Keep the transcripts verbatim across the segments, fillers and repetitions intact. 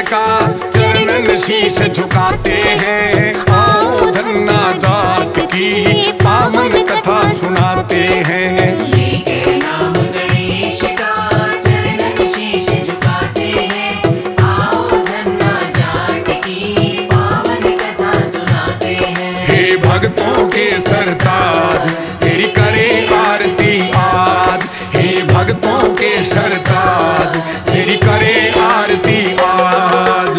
का चरणन शीश झुकाते हैं। आओ धन्ना जाट की पावन कथा सुनाते हैं। लेके नाम गणेश का चरणन शीश झुकाते हैं। आओ धन्ना जाट की पावन कथा सुनाते हैं। हे भक्तों के सरताज तेरी करे आरती आज। हे भक्तों के सरताज तेरी करे आरती आज।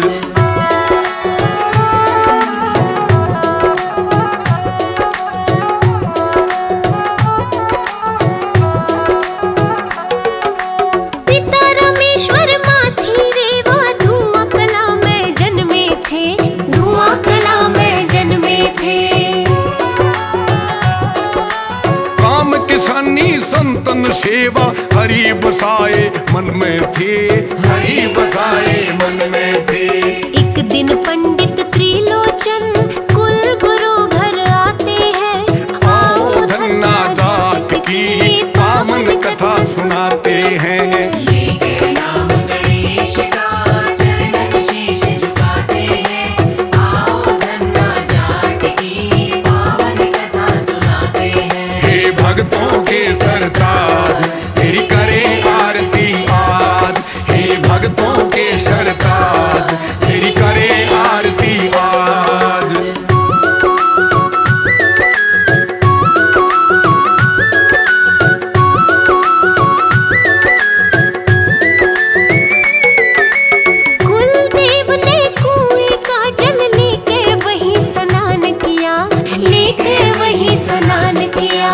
पिता रामेश्वर माथी रेवा धुआं कला में जन्मे थे। धुआं कला में जन्मे थे। काम किसानी संतन सेवा हरि बसाए मन में थे। हरि बसाए मन में थे। एक दिन पंडित त्रिलोचन कुल गुरु घर आते हैं। आओ धन्ना जाट की पावन कथा सुनाते हैं। लेके नाम गणेश का चरणन शीश झुकाते हैं। आओ धन्ना जाट की पावन कथा सुनाते हैं। हे भक्तों के सरताज तेरी करे आरती आज। हे भक्तों के सरताज तेरी करे आरती आज। कुलदेव ने कुएं का जल लेके वही स्नान किया। लेके वही स्नान किया।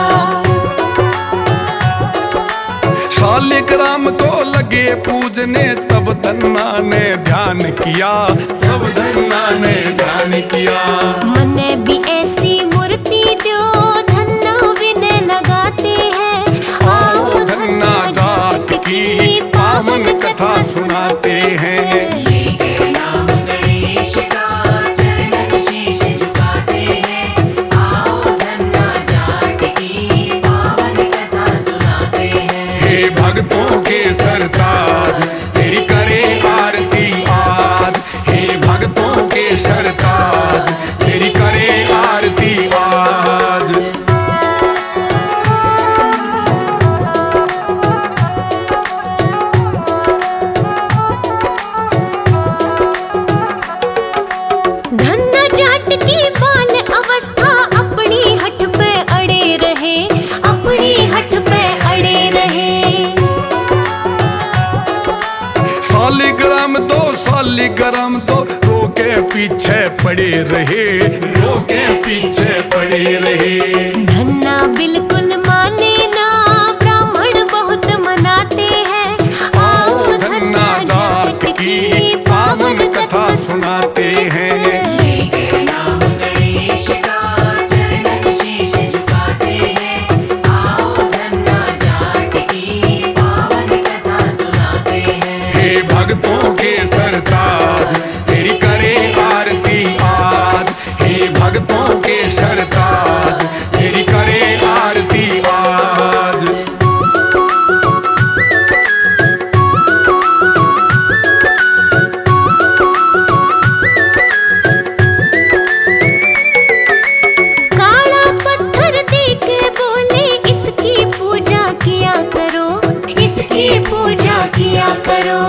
शालिग्राम को लगे पूजने तब धन्ना ने ध्यान किया। तब धन्ना ने ध्यान किया। मने भी ऐसी मूर्ति दो धन्ना विनय लगाते हैं। आओ धन्ना जाट की पावन कथा सुनाते हैं। लेके नाम गणेश का चरणन शीश झुकाते हैं। आओ धन्ना जाट की पावन कथा सुनाते हैं। हे भक्तों के सरताज तेरी करे आरती आज। हे भक्तों के सरताज तेरी करे आरती आज। धन्ना जाट की बाल अवस्था अपनी हठ पे अड़े रहे। अपनी हठ पे अड़े रहे। शालिग्राम दो शालिग्राम दो रोके पीछे पड़े रहे। रोके पीछे पड़े रहे। धन्ना बिल्कुल माने ना ब्राह्मण बहुत मनाते हैं। आओ धन्ना जाट की पावन कथा सुनाते हैं। लेके नाम गणेश का चरणन शीश झुकाते हैं। आओ धन्ना जाट की पावन कथा सुनाते हैं। हे भक्तों के सरताज तेरी करे आरती आज। हे भक्तों के सरताज तेरी करे आरती आज। काला पत्थर देके बोले इसकी पूजा किया करो। इसकी पूजा किया करो।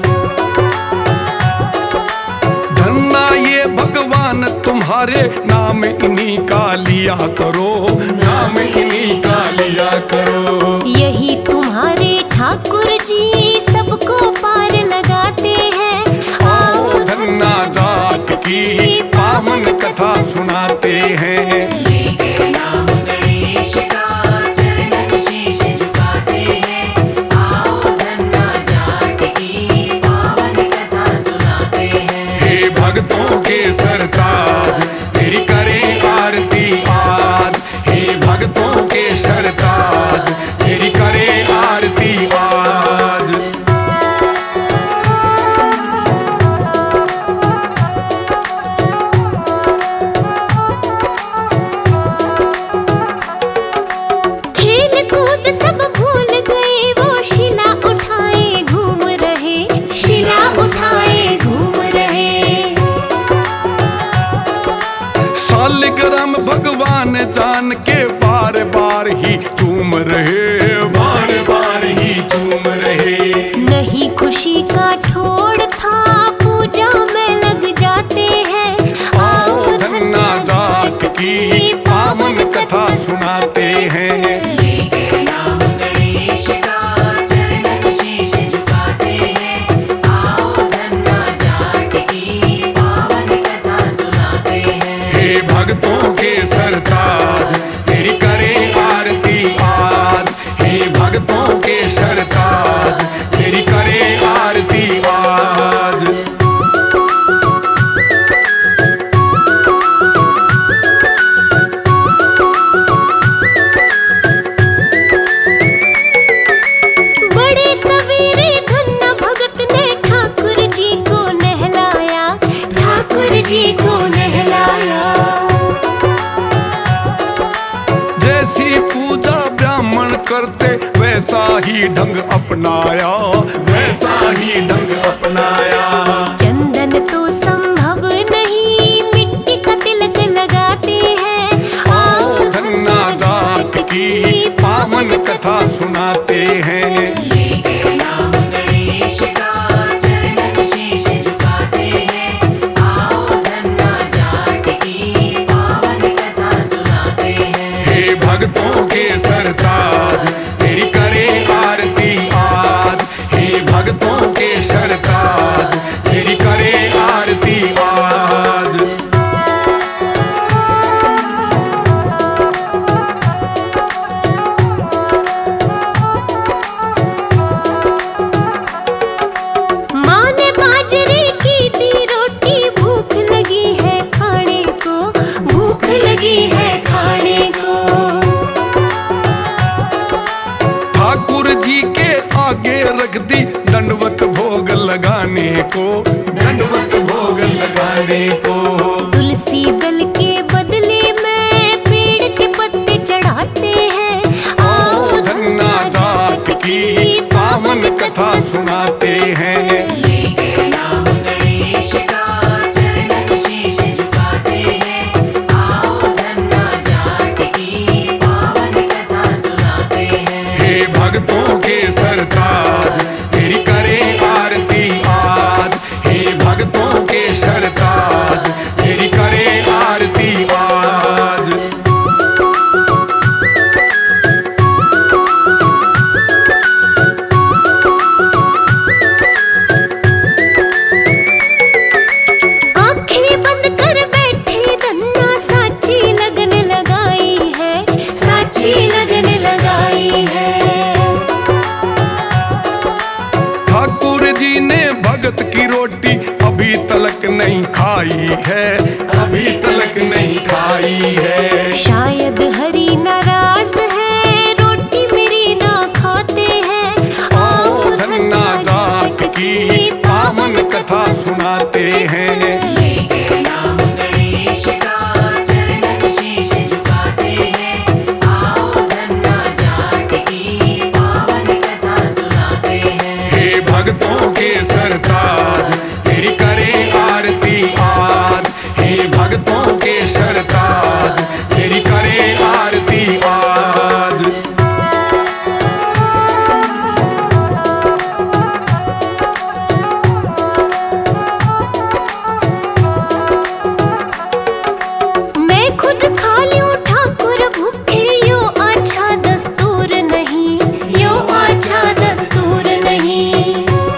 धन्ना ये भगवान तुम्हारे नाम इन्हीं का लिया करो। नाम इन्हीं का लिया करो। यही तुम्हारे ठाकुर जी सबको पार लगाते हैं। आओ धन्ना जाट की पावन कथा सुनाते हैं। लेके नाम गणेश का चरणन शीश झुकाते हैं। आओ धन्ना जाट की पावन कथा सुनाते हैं। हे भक्तों के सरताज तेरी करे आरती आज। हे भक्तों के ही ढंग अपनाया, वैसा ही ढंग अपनाया। चंदन तो संभव नहीं, मिट्टी का तिलक लगाते हैं। आओ धन्ना जाट की पावन कथा सुनाते हैं। लेके नाम गणेश का चरणन शीश झुकाते हैं। आओ धन्ना जाट की पावन कथा सुनाते हैं। हे भक्तों के सरताज तेरी करे आरती आज, हे भक्तों के सरताज तेरी करे आरती आज। माँ ने बाजरे की दी रोटी, भूख लगी है खाने को, भूख लगी है खाने को। ठाकुर जी के आगे रख दी दंडवत भोग लगाने को, दंडवत भोग लगाने को। तुलसी दल के बदले में पेड़ के पत्ते चढ़ाते हैं। आओ धन्ना जाट की पावन कथा सुनाते हैं। लेके नाम गणेश का चरणन शीश झुकाते हैं। आओ धन्ना जाट की पावन कथा सुनाते हैं। हे भक्तों के सरताज तेरी करे आरती आज, हे भक्तों के सरताज तेरी करे आरती आज। आंखें बंद कर बैठे धन्ना, साची लगन लगाई है, साची लगन लगाई है। ठाकुर जी ने भगत की रोटी अभी तलक नहीं खाई है, अभी तलक नहीं खाई है। शायद हरि नाराज है, रोटी मेरी ना खाते हैं। आओ धन्ना जाट की पावन कथा सुनाते हैं। लेके नाम गणेश का चरणन शीश झुकाते हैं। आओ धन्ना जाट की पावन कथा सुनाते हैं। हे भक्तों के सरताज तेरी करे आरती आज, हे भक्तों के सरताज तेरी करे आरती आज। मैं खुद खा लूं ठाकुर भूखे, यो अच्छा दस्तूर नहीं, यो अच्छा दस्तूर नहीं।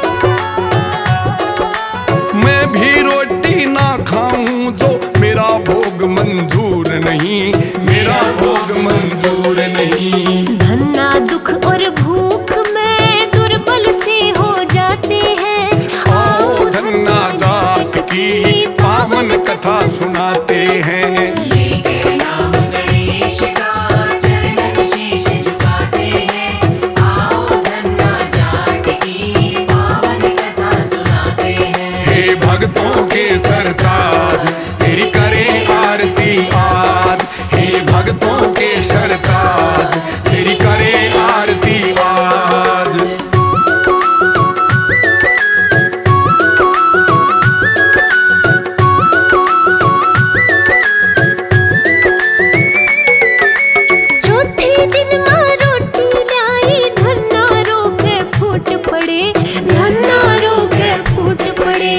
मैं भी रोटी ना खाऊं जो मेरा भोग मंजूर नहीं, मेरा भोग मंजूर नहीं। धन्ना दुख और भूख में दुर्बल से हो जाते हैं। आओ धन्ना जाट की पावन कथा सुनाते हैं। लेके नाम गणेश का चरणन शीश झुकाते हैं। आओ धन्ना जाट की पावन कथा सुनाते हैं। हे भक्तों के सरताज तेरी करे आरती आज, हे भक्तों के सरताज तेरी करे आरती आज। चौथे दिन माँ रोटी लाई, धन्ना रोके फूट पड़े, धन्ना रोके फूट पड़े।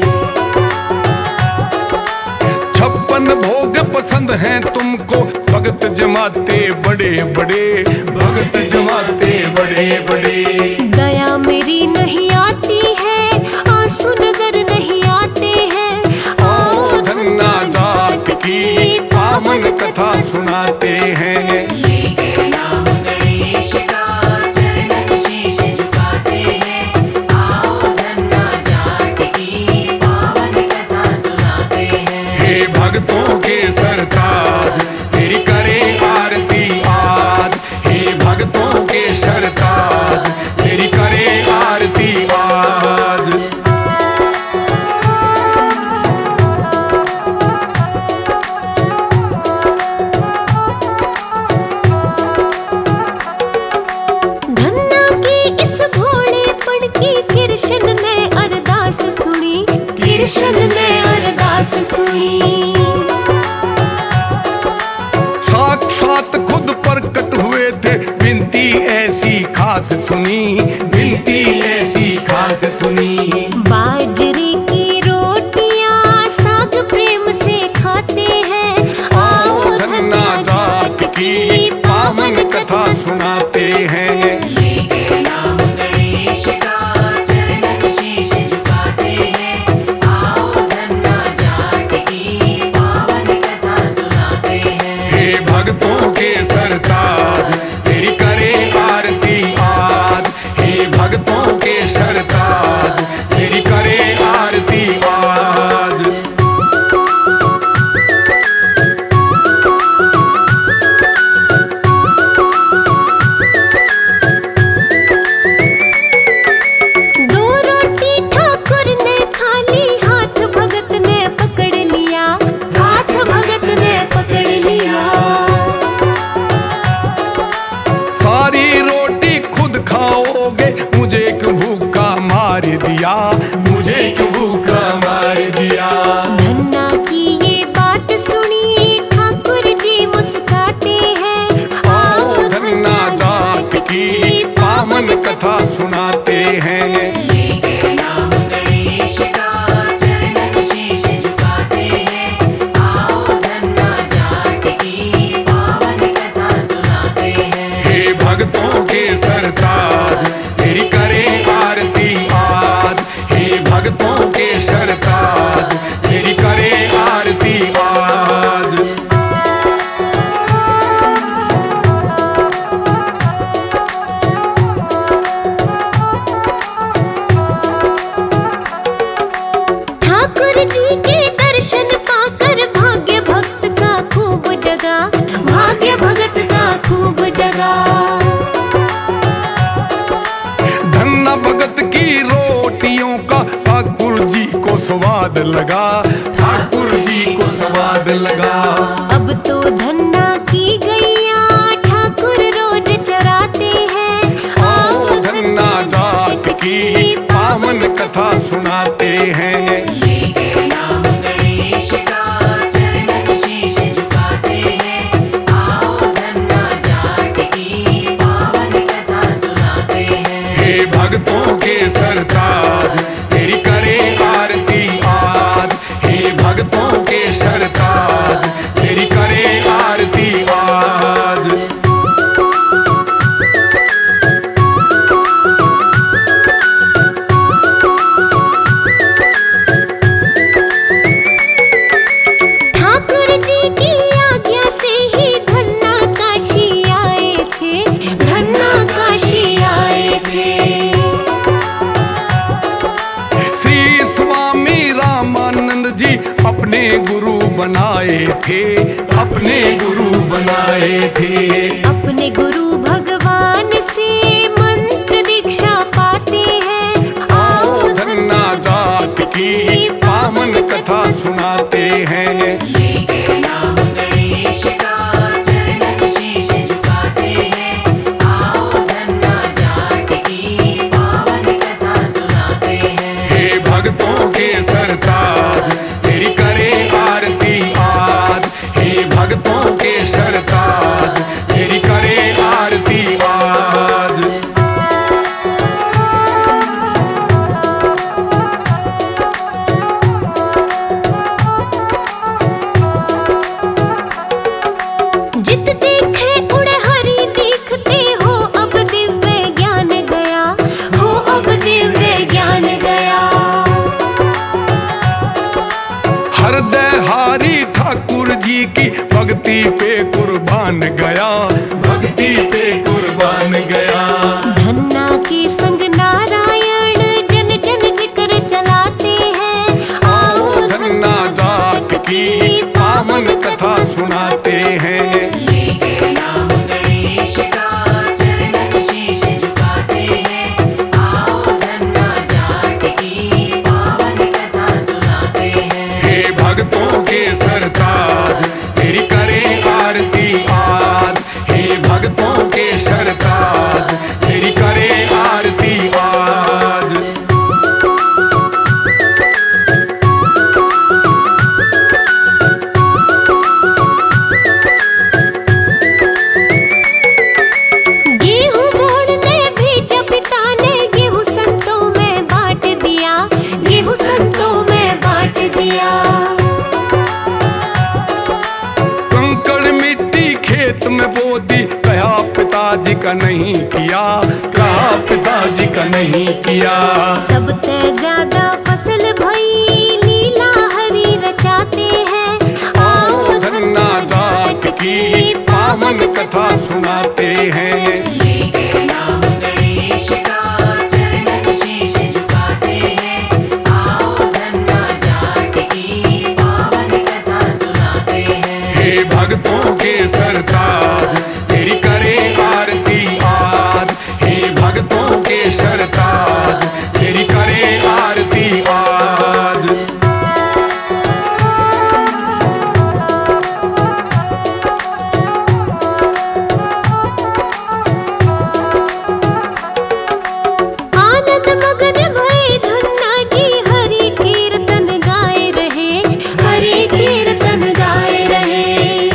छप्पन भोग पसंद हैं तुमको, भगत जमाते बड़े बड़े, भगत जमाते बड़े बड़े। दया मेरी नहीं आती है, आंसू नजर नहीं आते हैं। आओ धन्ना जाट की पावन कथा सुनाते हैं। लेके नाम गणेश का चरणन शीश झुकाते हैं। आओ धन्ना जाट की पावन कथा सुनाते हैं। हे भक्तों के सरताज तेरी करे आरती आज, हे भक्तों के सरताज तेरी करे आरती आज। धन्ना की दर्शन ने अरदास सुनी। साक्षात खुद प्रकट हुए थे, विनती ऐसी खास सुनी, विनती ऐसी खास सुनी। बाजरे की रोटियां साग प्रेम से खाते हैं, आओ धन्ना जाट की पावन कथा सुनाते हैं। लेके नाम गणेश का चरणन शीश झुकाते हैं, आओ धन्ना जाट की पावन कथा सुनाते हैं। हे भक्तों के सरताज तेरी करे आरती आज, हे भक्तों के सरताज तेरी करे आरती आज। दो रोटी ठाकुर ने खा ली, हाथ भगत ने पकड़ लिया, हाथ भगत ने पकड़ लिया। सारी रोटी खुद खाओगे, मुझे क्यों भूखा मार दिया, मुझे क्यों भूखा मार दिया। धन्ना की ये बात सुनी ठाकुर जी मुस्काते हैं, आओ धन्ना जाट की पावन कथा सुनाते हैं। लेके नाम गणेश का चरणन शीश झुकाते हैं, आओ धन्ना जाट की पावन कथा सुनाते हैं। हे भक्तों के सरताज तेरी करे आरती आज, हे भक्तों के सरताज तेरी करे आरती आज। ठाकुर जी के दर्शन पाकर भाग्य भक्त का खूब जगा, भाग्य भगत का खूब जगा। धन्ना भगत की रोटियों का ठाकुर जी को स्वाद लगा, ठाकुर जी को स्वाद लगा। अब तो धन्ना की गैया ठाकुर रोज चराते हैं, आओ धन्ना जाट की पावन कथा सुनाते हैं। लेके नाम गणेश का चरणन शीश झुकाते हैं, आओ धन्ना जाट की पावन कथा सुनाते हैं। हे भक्तों के सरताज तेरी करे आरती आज, हे भक्तों के सरताज तेरी करे आरती आज। ठाकुर जी की आज्ञा से ही धन्ना काशी आए थे, धन्ना काशी आए थे। श्री स्वामी रामानंद जी अपने गुरु बनाए थे, अपने गुरु बनाए थे। अपने गुरु भगवान से मंत्र दीक्षा पाते हैं, आओ धन्ना जाट की पावन कथा सुनाते हैं। लेके नाम गणेश का चरणन शीश झुकाते हैं, आओ धन्ना जाट की पावन कथा सुनाते हैं। हे भक्तों के सरताज तेरी करे आरती आज, हे भक्तों के सरताज तेरी करे आरती आज। जित देखे उड़े हरि दिखते हो, अब दिव्य ज्ञान गया, हो अब दिव्य ज्ञान गया। हरदयहारी ठाकुर जी की भक्ति पे कुर्बान गया, भक्ति पे कुर्बान गया। धन्ना के संग नारायण जन जन जिक्र चलाते हैं, आओ धन्ना जाट की पावन कथा सुनाते हैं। लेके नाम गणेश का चरणन शीश झुकाते हैं, आओ धन्ना जाट की पावन कथा सुनाते हैं। हे भक्तों के सरताज तेरी करे आरती आज, हे भक्तों के सरताज तेरी करे आरती आज। नहीं किया, कहा पिताजी का नहीं किया। सबसे ज्यादा फसल भई लीला हरि रचाते हैं। आओ धन्ना जाट की पावन कथा सुनाते हैं। लेके नाम गणेश का चरणन शीश झुकाते हैं। आओ धन्ना जाट की पावन कथा सुनाते हैं। हे भक्तों के सरताज तेरी करे आरती आज। हे भक्तों के सरताज तेरी करे आरती आज। आनंद मगन भये धन्ना जी हरि कीर्तन गाए रहे, हरि कीर्तन गाए रहे।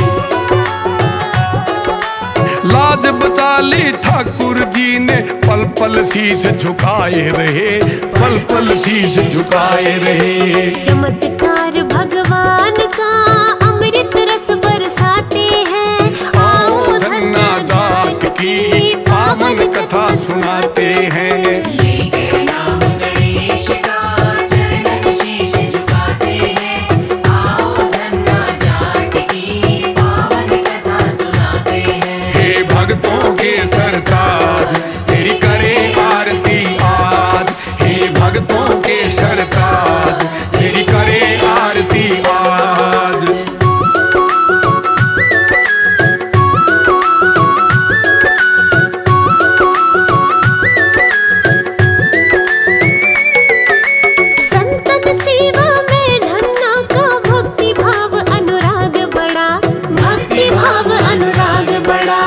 लाज बचा ली ठाकुर जी ने, पल पल शीश झुकाए रहे, पल पल शीश झुकाए रहे। चमत्कार भगवान का अमृत रस बरसाते हैं। आओ धन्ना जाट की पावन कथा सुनाते हैं। लेके नाम गणेश का चरणन शीश झुकाते हैं। आओ धन्ना जाट की पावन कथा सुनाते हैं। हे भक्तों के सरताज तेरी करे आरती आज। हे भक्तों के सरताज तेरी करे आरती आज। संतन सेवा में धन्ना का भक्ति भाव अनुराग बड़ा, भक्ति भाव अनुराग बड़ा।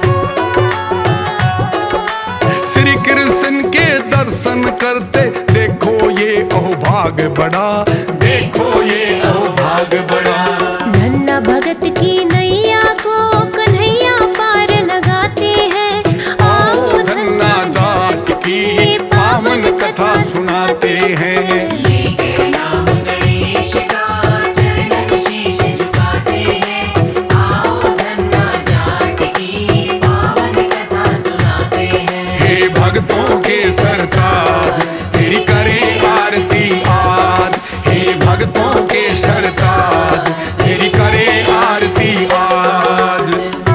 श्री कृष्ण के दर्शन करते देखो ये अहोभाग बड़ा, देखो ये अहोभाग बड़ा। धन्ना भगत की नैया को कन्हैया पार लगाते हैं। आओ धन्ना जाट की पावन कथा सुनाते हैं। लेके नाम गणेश का चरणन शीश झुकाते हैं। आओ धन्ना जाट की पावन कथा सुनाते हैं। हे भक्तों के सरताज तेरी करे आरती आज। हे भक्तों के सरताज तेरी करे आरती आज।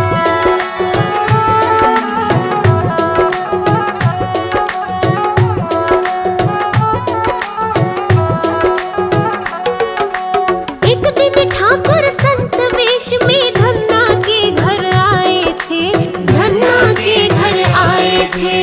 एक दिन ठाकुर संत वेश में धन्ना के घर आए थे, धन्ना के घर आए थे।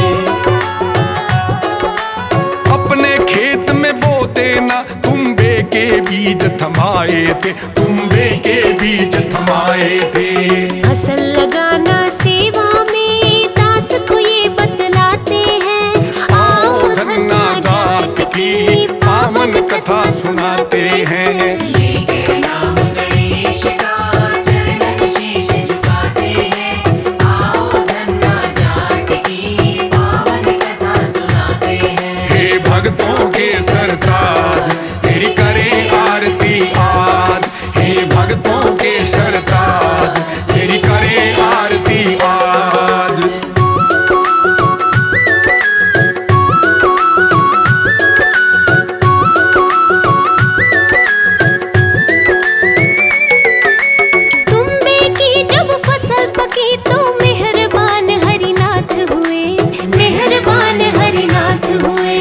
अपने खेत में बोते ना तुम्बे के बीज थमाए थे, तुम्बे के बीज थमाए थे। फसल लगाना सेवा में दास को ये बतलाते हैं। आओ धन्ना जाट की पावन कथा सुनाते हैं। लेके नाम गणेश का चरणन शीश झुकाते हैं। आओ धन्ना जाट की पावन कथा सुनाते हैं। हे भक्तों के सरताज तेरी करे आरती आज। हे भक्तों के सरताज तेरी करे आरती आज। तुम्बे की जब फसल पकी तो मेहरबान हरिनाथ हुए, मेहरबान हरिनाथ हुए।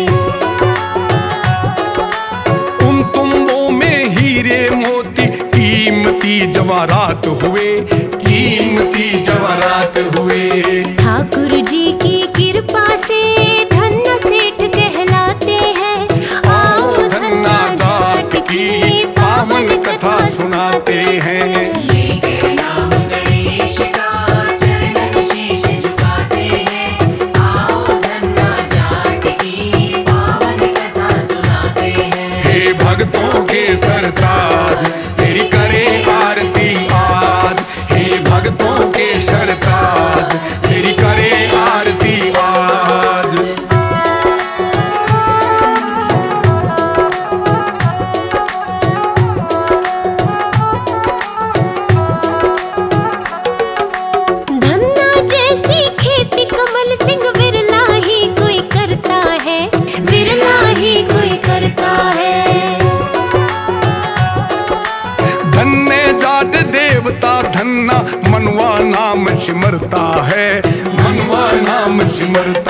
उन तुम्बों में हीरे मोती कीमती जवाहरात हुए, कीमती जवाहरात हुए। ठाकुर जी की कृपा से धन्ना सेठ कहलाते हैं। आओ धन्ना जाट की पावन कथा सुनाते हैं। लेके नाम गणेश का चरणन शीश झुकाते हैं। आओ धन्ना जाट की पावन कथा सुनाते हैं। हे भक्तों के सरताज तेरी करे आरती आज। हे भक्तों के सरताज तेरी करे आरती आज। धन्ना जैसी रमता है, मनवा नाम सिमरता